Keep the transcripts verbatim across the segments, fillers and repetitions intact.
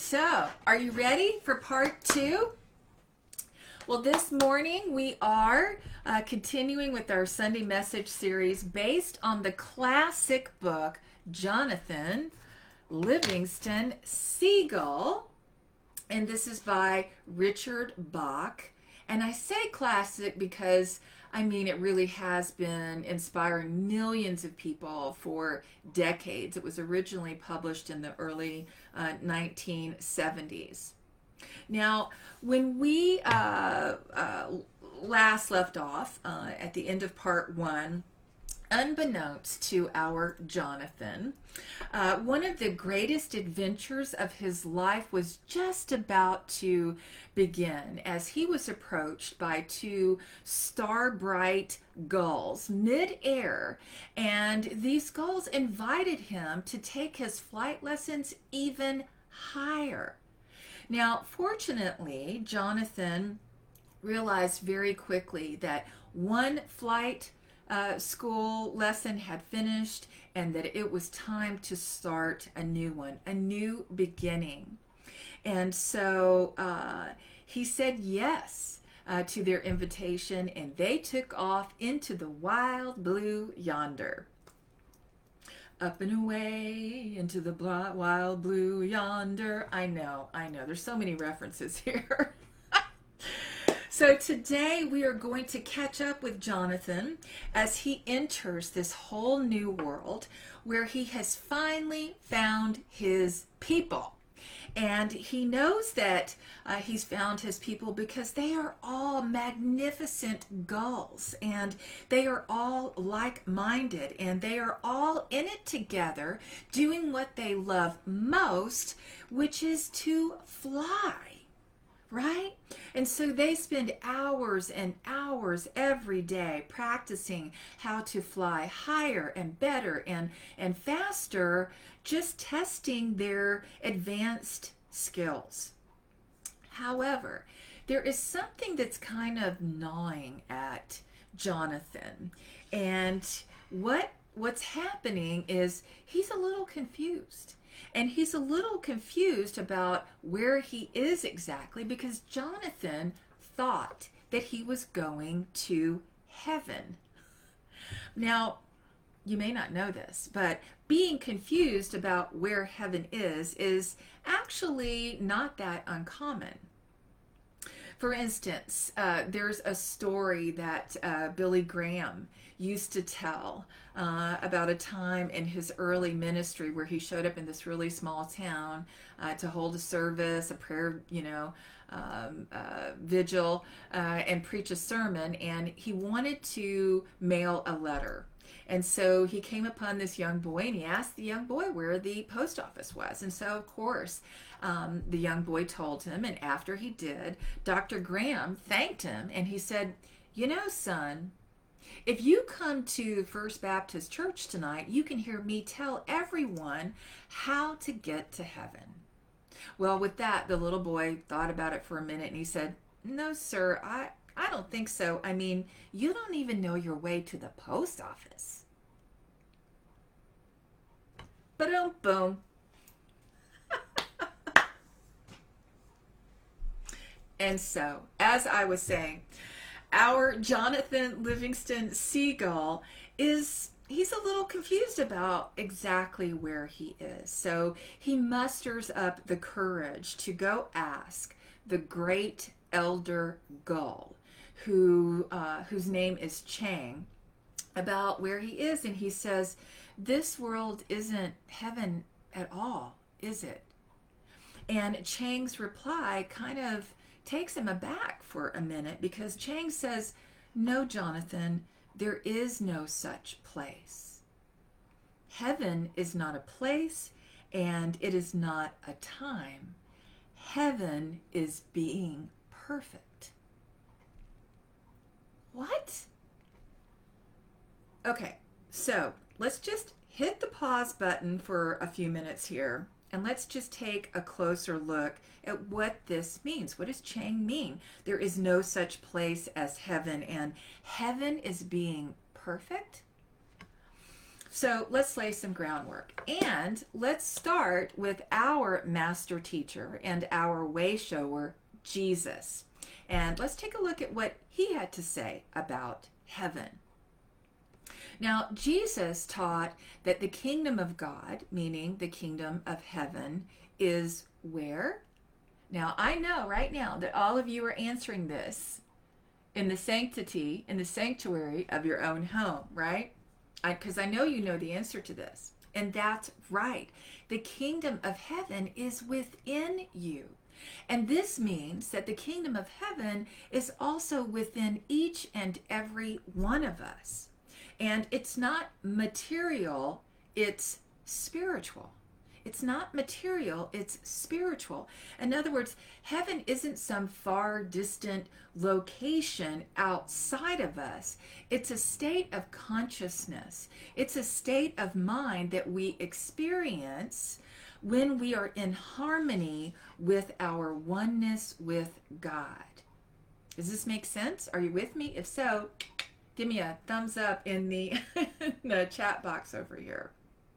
So, are you ready for part two? Well, this morning we are uh, continuing with our Sunday message series based on the classic book Jonathan Livingston Seagull. And this is by Richard Bach. And I say classic because, I mean, it really has been inspiring millions of people for decades. It was originally published in the early uh, nineteen seventies. Now, when we uh, uh, last left off uh, at the end of part one, unbeknownst to our Jonathan, uh, one of the greatest adventures of his life was just about to begin as he was approached by two star bright gulls mid-air, and these gulls invited him to take his flight lessons even higher. Now, fortunately, Jonathan realized very quickly that one flight uh, school lesson had finished and that it was time to start a new one, a new beginning. And so uh, he said yes uh, to their invitation, and they took off into the wild blue yonder. Up and away into the wild blue yonder. I know, I know. There's so many references here. So today we are going to catch up with Jonathan as he enters this whole new world where he has finally found his people. And he knows that uh, he's found his people because they are all magnificent gulls, and they are all like-minded, and they are all in it together doing what they love most, which is to fly. Right? And so they spend hours and hours every day practicing how to fly higher and better and, and faster, just testing their advanced skills. However, there is something that's kind of gnawing at Jonathan. And what what's happening is he's a little confused. And he's a little confused about where he is exactly because Jonathan thought that he was going to heaven. Now, you may not know this, but being confused about where heaven is is actually not that uncommon. For instance, uh, there's a story that uh, Billy Graham used to tell uh, about a time in his early ministry where he showed up in this really small town uh, to hold a service, a prayer, you know, um, uh, vigil, uh, and preach a sermon, and he wanted to mail a letter. And so he came upon this young boy, and he asked the young boy where the post office was. And so, of course, um, the young boy told him, and after he did, Doctor Graham thanked him, and he said, "You know, son, if you come to First Baptist Church tonight, you can hear me tell everyone how to get to heaven." Well, with that, the little boy thought about it for a minute, and he said, "No, sir, I, I don't think so. I mean, you don't even know your way to the post office." Boom, boom. And so, as I was saying, our Jonathan Livingston Seagull is, he's a little confused about exactly where he is. So he musters up the courage to go ask the great elder gull, who uh, whose name is Chang, about where he is. And he says, "This world isn't heaven at all, is it?" And Chang's reply kind of takes him aback for a minute because Chang says, "No, Jonathan, there is no such place. Heaven is not a place, and it is not a time. Heaven is being perfect." What? Okay, so let's just hit the pause button for a few minutes here, and let's just take a closer look at what this means. What does Chang mean? There is no such place as heaven, and heaven is being perfect? So let's lay some groundwork. And let's start with our master teacher and our way shower, Jesus. And let's take a look at what he had to say about heaven. Now, Jesus taught that the kingdom of God, meaning the kingdom of heaven, is where? Now, I know right now that all of you are answering this in the sanctity, in the sanctuary of your own home, right? Because I, I know you know the answer to this. And that's right. The kingdom of heaven is within you. And this means that the kingdom of heaven is also within each and every one of us. And it's not material, it's spiritual. It's not material, it's spiritual. In other words, heaven isn't some far distant location outside of us. It's a state of consciousness. It's a state of mind that we experience when we are in harmony with our oneness with God. Does this make sense? Are you with me? If so, give me a thumbs up in the, in the chat box over here.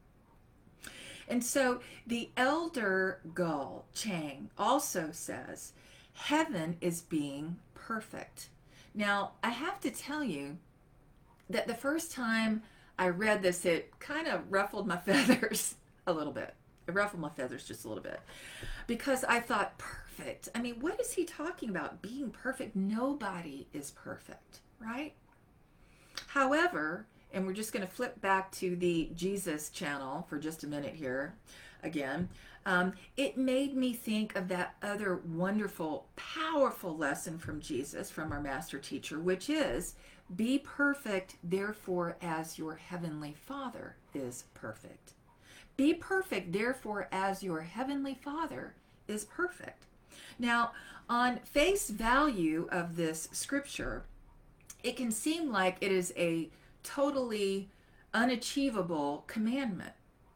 And so the elder Gull Chang also says, heaven is being perfect. Now, I have to tell you that the first time I read this, it kind of ruffled my feathers a little bit. It ruffled my feathers just a little bit. Because I thought, perfect. I mean, what is he talking about? Being perfect? Nobody is perfect, right? However, and we're just going to flip back to the Jesus channel for just a minute here again. Um, it made me think of that other wonderful, powerful lesson from Jesus, from our master teacher, which is, be perfect, therefore, as your heavenly Father is perfect. Be perfect, therefore, as your heavenly Father is perfect. Now, on face value of this scripture, it can seem like it is a totally unachievable commandment.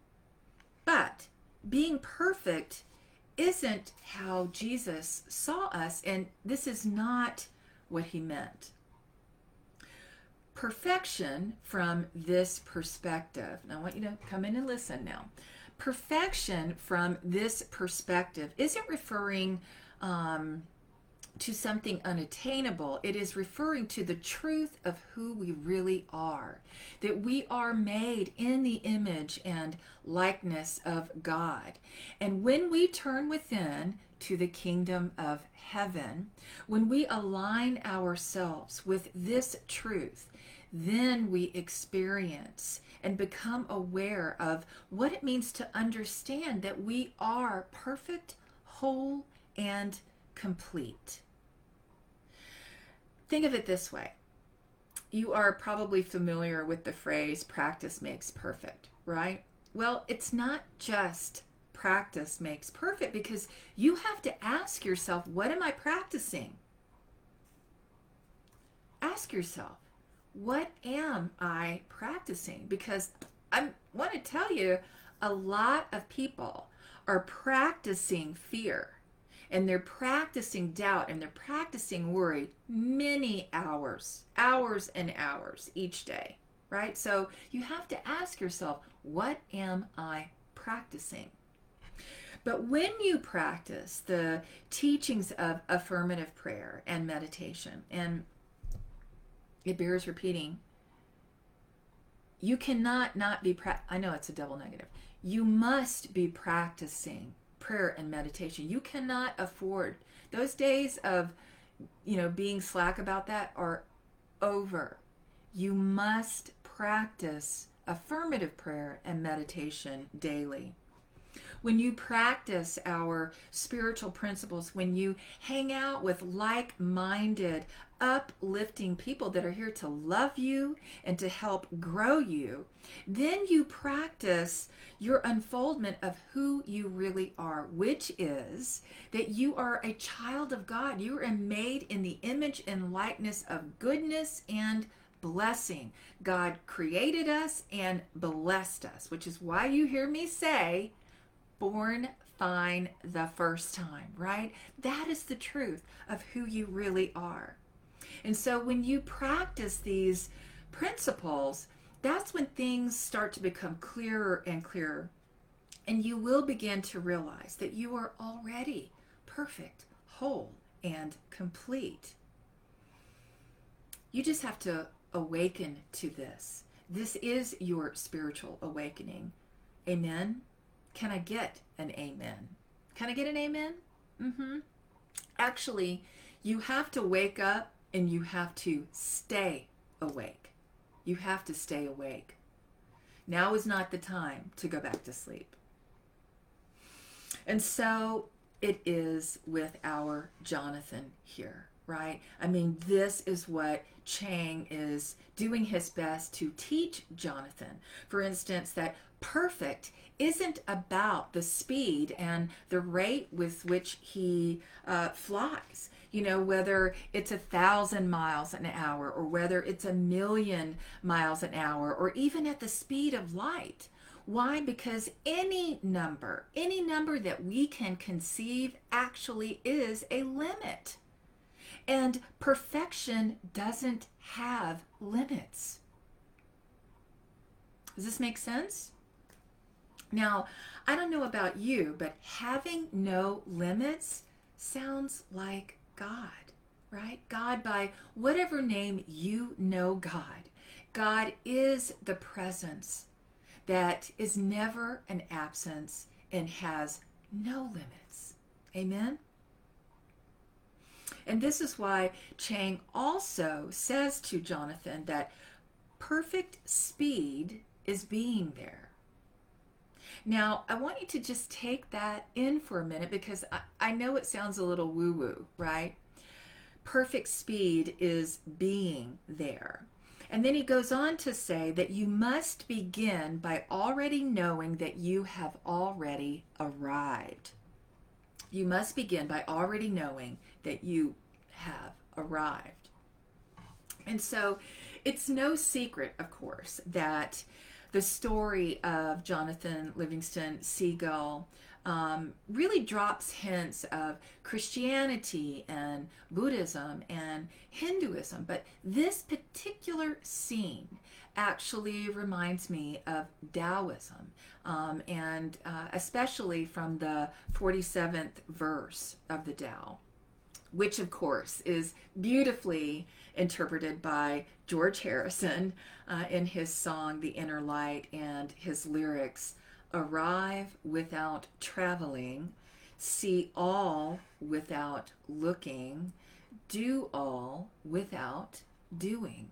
But being perfect isn't how Jesus saw us, and this is not what he meant. Perfection from this perspective, and I want you to come in and listen now. Perfection from this perspective isn't referring um, to something unattainable. It is referring to the truth of who we really are, that we are made in the image and likeness of God. And when we turn within to the kingdom of heaven, when we align ourselves with this truth, then we experience and become aware of what it means to understand that we are perfect, whole, and complete. Think of it this way. You are probably familiar with the phrase, practice makes perfect, right? Well, it's not just practice makes perfect, because you have to ask yourself, what am I practicing? Ask yourself, what am I practicing? Because I want to tell you, a lot of people are practicing fear, and they're practicing doubt, and they're practicing worry many hours, hours and hours each day, right? So you have to ask yourself, what am I practicing? But when you practice the teachings of affirmative prayer and meditation, and it bears repeating, you cannot not be, pra- I know it's a double negative, you must be practicing prayer and meditation. You cannot afford, those days of, you know, being slack about that are over. You must practice affirmative prayer and meditation daily. When you practice our spiritual principles, when you hang out with like-minded, uplifting people that are here to love you and to help grow you, then you practice your unfoldment of who you really are, which is that you are a child of God. You are made in the image and likeness of goodness and blessing. God created us and blessed us, which is why you hear me say, born fine the first time, right? That is the truth of who you really are. And so when you practice these principles, that's when things start to become clearer and clearer. And you will begin to realize that you are already perfect, whole, and complete. You just have to awaken to this. This is your spiritual awakening. Amen? Can I get an amen? Can I get an amen? Mm-hmm. Actually, you have to wake up and you have to stay awake. You have to stay awake. Now is not the time to go back to sleep. And so it is with our Jonathan here, right? I mean, this is what Chang is doing his best to teach Jonathan. For instance, that perfect isn't about the speed and the rate with which he uh, flies. You know, whether it's a thousand miles an hour or whether it's a million miles an hour or even at the speed of light. Why? Because any number, any number that we can conceive actually is a limit. And perfection doesn't have limits. Does this make sense? Now, I don't know about you, but having no limits sounds like God, right? God, by whatever name you know God. God is the presence that is never an absence and has no limits. Amen? And this is why Chang also says to Jonathan that perfect speed is being there. Now, I want you to just take that in for a minute because I, I know it sounds a little woo-woo, right? Perfect speed is being there. And then he goes on to say that you must begin by already knowing that you have already arrived. You must begin by already knowing that you have arrived. And so it's no secret, of course, that the story of Jonathan Livingston Seagull um, really drops hints of Christianity and Buddhism and Hinduism. But this particular scene actually reminds me of Taoism, um, and uh, especially from the forty-seventh verse of the Tao, which of course is beautifully interpreted by George Harrison uh, in his song The Inner Light, and his lyrics: arrive without traveling, see all without looking, do all without doing.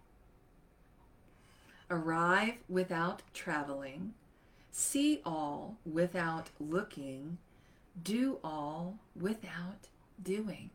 Arrive without traveling, see all without looking, do all without doing.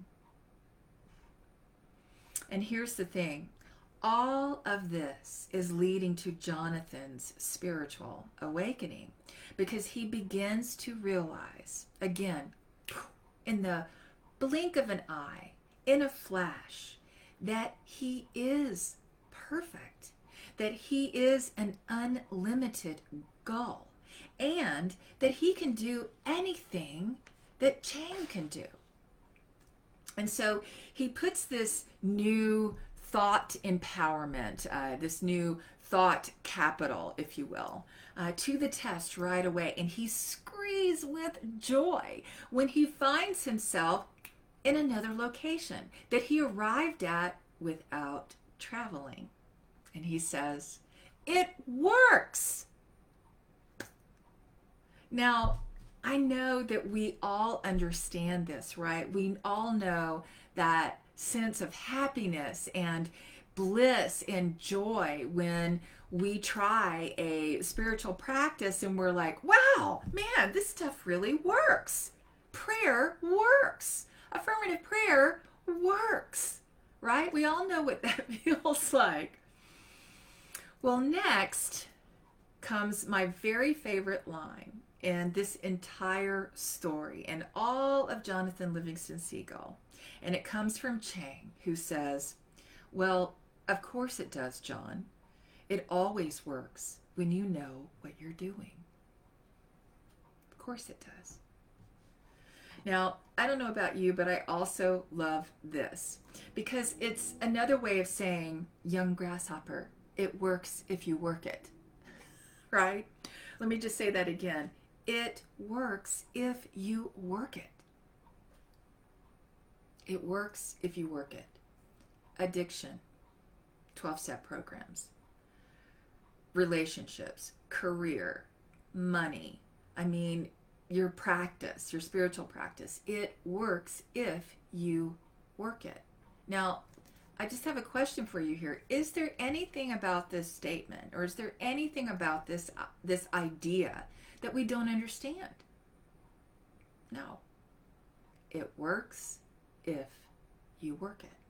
And here's the thing. All of this is leading to Jonathan's spiritual awakening because he begins to realize, again, in the blink of an eye, in a flash, that he is perfect, that he is an unlimited goal, and that he can do anything that Chang can do. And so he puts this new thought empowerment, uh, this new thought capital, if you will, uh, to the test right away. And he screams with joy when he finds himself in another location that he arrived at without traveling. And he says, "It works!" Now, I know that we all understand this, right? We all know that sense of happiness and bliss and joy when we try a spiritual practice and we're like, wow, man, this stuff really works. Prayer works. Affirmative prayer works, right? We all know what that feels like. Well, next comes my very favorite line in this entire story and all of Jonathan Livingston Seagull. And it comes from Chang, who says, well, of course it does, John. It always works when you know what you're doing. Of course it does. Now, I don't know about you, but I also love this because it's another way of saying, young grasshopper, It works if you work it, right? Let me just say that again. It works if you work it. It works if you work it. Addiction, twelve-step programs, relationships, career, money. I mean, your practice, your spiritual practice. It works if you work it. Now, I just have a question for you here. Is there anything about this statement, or is there anything about this uh, this idea that we don't understand? No. It works if you work it.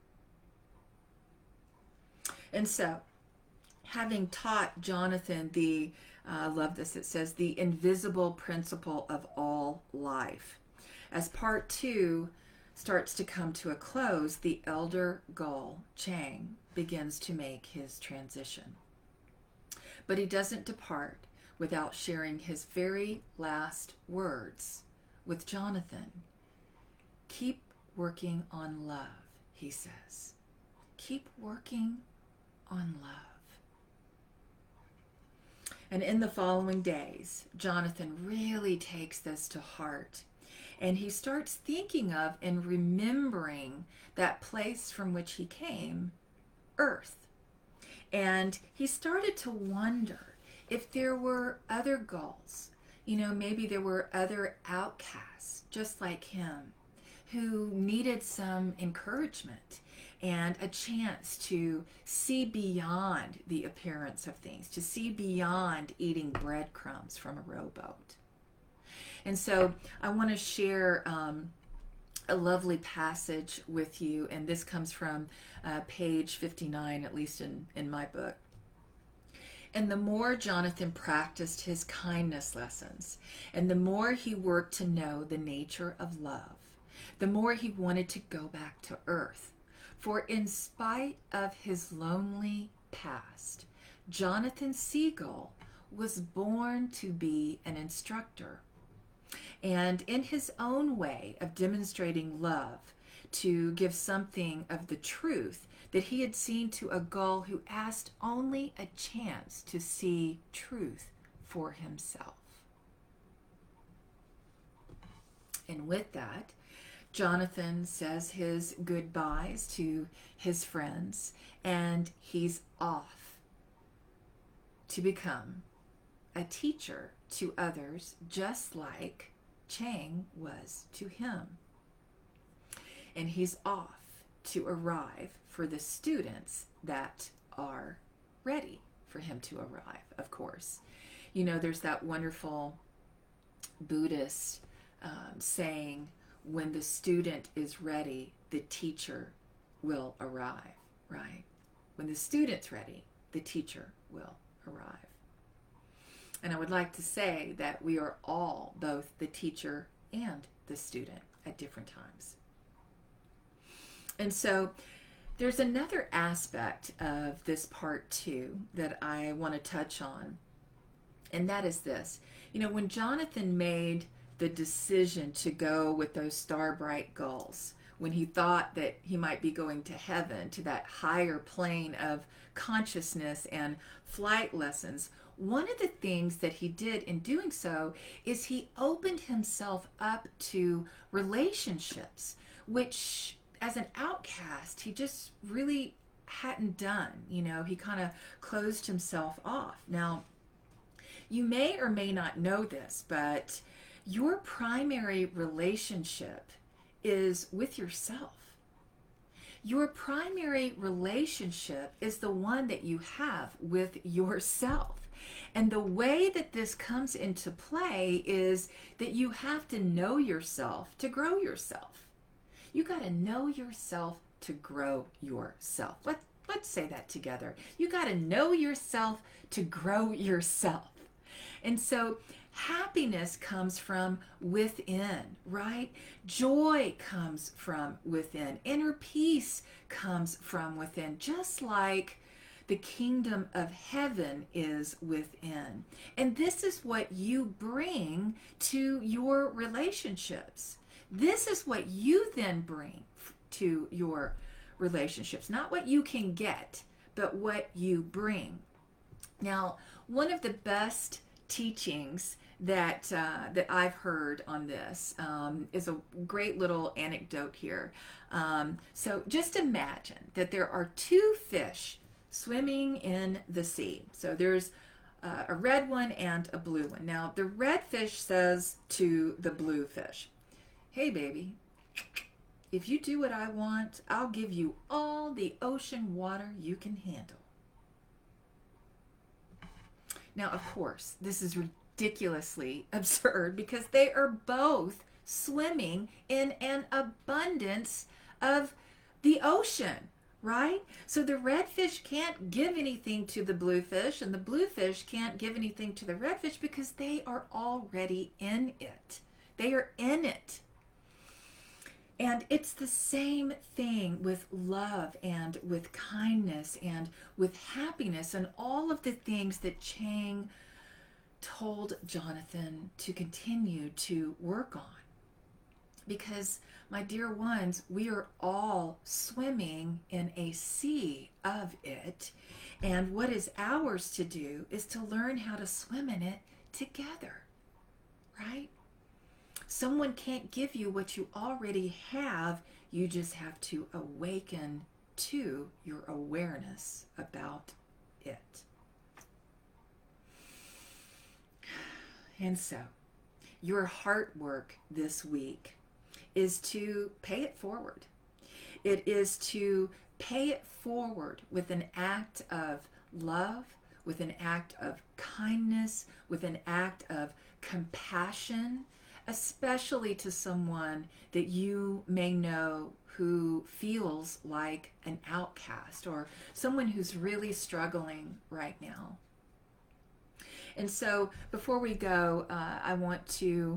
And so, having taught Jonathan the, I uh, love this, it says, the invisible principle of all life. As part two starts to come to a close, the elder Gull, Chang, begins to make his transition. But he doesn't depart without sharing his very last words with Jonathan. Keep working on love, he says. Keep working on love. And in the following days, Jonathan really takes this to heart. And he starts thinking of and remembering that place from which he came, Earth. And he started to wonder if there were other gulls, you know, maybe there were other outcasts just like him who needed some encouragement and a chance to see beyond the appearance of things, to see beyond eating breadcrumbs from a rowboat. And so I want to share um, a lovely passage with you, and this comes from uh, page fifty-nine, at least in, in my book. And the more Jonathan practiced his kindness lessons, and the more he worked to know the nature of love, the more he wanted to go back to Earth. For in spite of his lonely past, Jonathan Seagull was born to be an instructor. And in his own way of demonstrating love, to give something of the truth that he had seen to a gull who asked only a chance to see truth for himself. And with that, Jonathan says his goodbyes to his friends, and he's off to become a teacher to others, just like Chang was to him. And he's off to arrive for the students that are ready for him to arrive, of course. You know, there's that wonderful Buddhist um, saying, when the student is ready, the teacher will arrive, right? When the student's ready, the teacher will arrive. And I would like to say that we are all both the teacher and the student at different times. And so there's another aspect of this part two that I want to touch on, and that is this. You know, when Jonathan made the decision to go with those star-bright gulls, when he thought that he might be going to heaven, to that higher plane of consciousness and flight lessons, one of the things that he did in doing so is he opened himself up to relationships, which as an outcast, he just really hadn't done. You know, he kind of closed himself off. Now, you may or may not know this, but your primary relationship is with yourself. Your primary relationship is the one that you have with yourself. And the way that this comes into play is that you have to know yourself to grow yourself. You got to know yourself to grow yourself. Let, let's say that together. You got to know yourself to grow yourself. And so happiness comes from within, right? Joy comes from within. Inner peace comes from within, just like the kingdom of heaven is within. And this is what you bring to your relationships. This is what you then bring to your relationships. Not what you can get, but what you bring. Now, one of the best teachings that uh, that I've heard on this um, is a great little anecdote here. Um, so just imagine that there are two fish swimming in the sea. So there's uh, a red one and a blue one. Now the red fish says to the blue fish, "Hey baby, if you do what I want, I'll give you all the ocean water you can handle." Now, of course, this is ridiculously absurd because they are both swimming in an abundance of the ocean, right? So the red fish can't give anything to the blue fish, and the blue fish can't give anything to the red fish because they are already in it. They are in it. And it's the same thing with love and with kindness and with happiness and all of the things that Chang told Jonathan to continue to work on. Because, my dear ones, we are all swimming in a sea of it. And what is ours to do is to learn how to swim in it together, right? Someone can't give you what you already have. You just have to awaken to your awareness about it. And so, your heart work this week is to pay it forward. It is to pay it forward with an act of love, with an act of kindness, with an act of compassion, especially to someone that you may know who feels like an outcast or someone who's really struggling right now. And so before we go, uh, I want to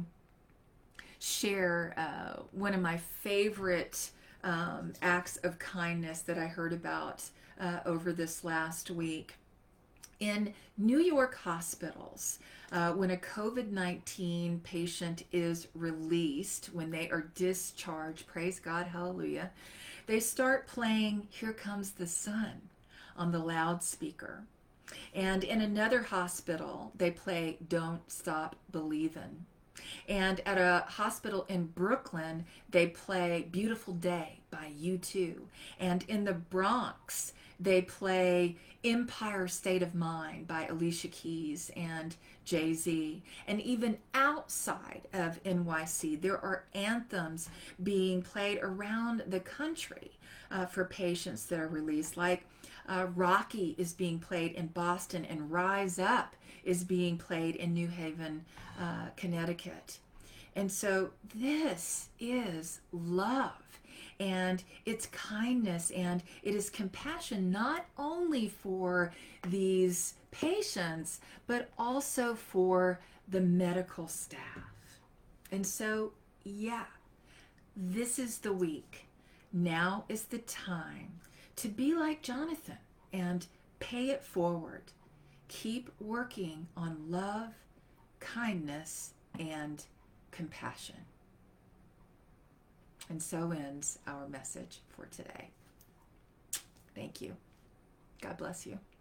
share uh, one of my favorite um, acts of kindness that I heard about uh, over this last week. In New York hospitals, uh, when a COVID nineteen patient is released, when they are discharged, praise God, hallelujah, they start playing Here Comes the Sun on the loudspeaker. And in another hospital, they play Don't Stop Believin'. And at a hospital in Brooklyn, they play Beautiful Day by U two. And in the Bronx, they play Empire State of Mind by Alicia Keys and Jay-Z. And even outside of N Y C, there are anthems being played around the country uh, for patients that are released, like uh, Rocky is being played in Boston and Rise Up is being played in New Haven, uh, Connecticut. And so this is love. And it's kindness and it is compassion, not only for these patients, but also for the medical staff. And so, yeah, this is the week. Now is the time to be like Jonathan and pay it forward. Keep working on love, kindness, and compassion. And so ends our message for today. Thank you. God bless you.